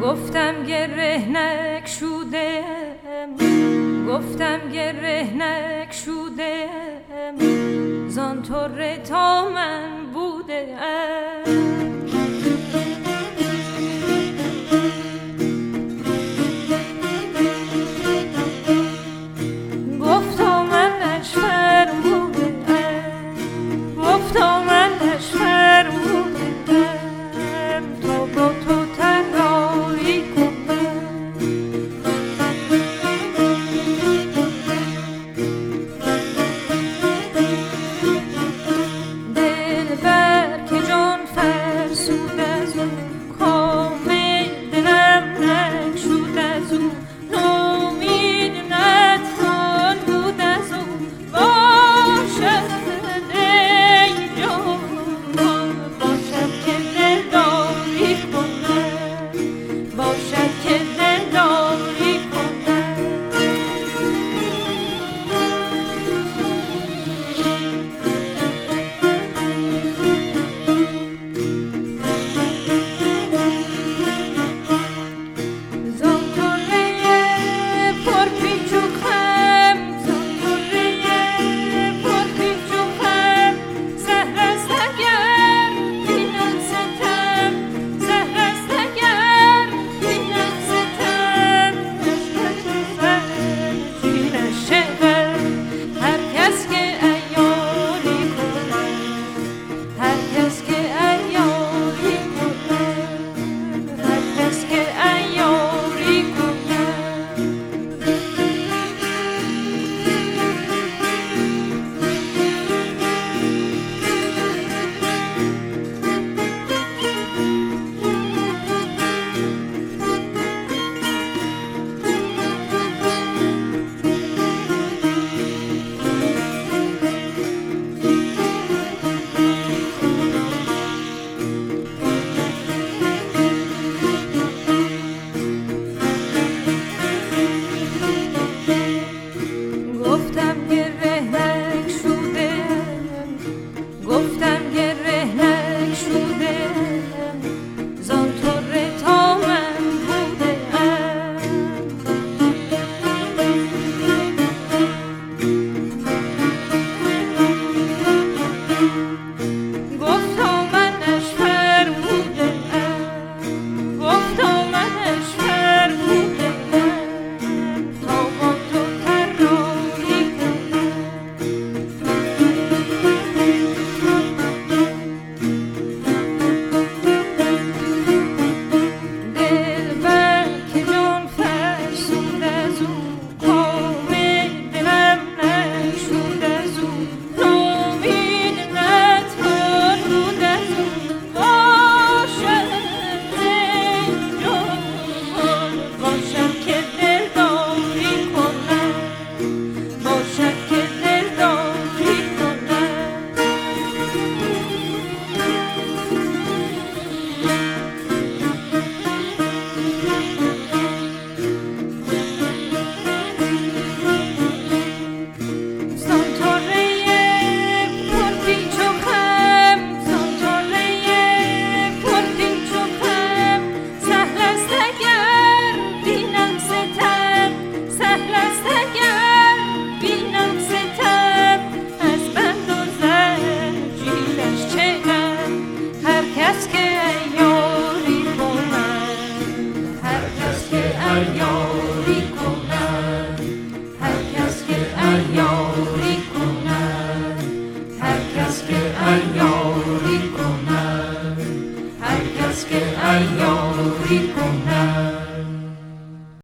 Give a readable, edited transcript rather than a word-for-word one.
گفتم گره نکشودم، گفتم گره نکشودم، زان طره تا من بودم. گفتا منش فرمودم، گفتا منش فرمودم، تا با تو طراحی کنم. دلبر که جان فرسود از او، کامل دلم نگشود از او، نومید نتوان بود از او. باشد ای جان، باشد که دلداری کنم، باشد که دلداری کنم. زان طره پرپیچ و خم، زان طره پرپیچ و خم، زهر است اگر بینم ستم، زهر است اگر بینم ستم. زیرش شود هر کس که عیاری کند، هر کس که عیاری کند، هر کس که عیاری کند. گفتم گره نکشودم، گفتم گره نکشودم، زان طره تا من بودم. گفتا منش فرمودم، گفتا منش فرمودم، تا با تو طراحی کنم. دلبر که جان فرسود از او، کامل دلم نگشود از او، نومید نتوان بود از او. باشد ای جان، باشد که دلداری کنم، باشد که دلداری کنم. زان طره پرپیچ و خم، زان طره پرپیچ و خم، سهل است اگر بینم ستم، سهل است اگر بینم ستم. از بند و زنجیرش چه غم، هر کس که عیاری کند، هر کس که عیاری کند، هر کس که عیاری کند، هر کس که عیاری کند، هر کس که عیاری کند.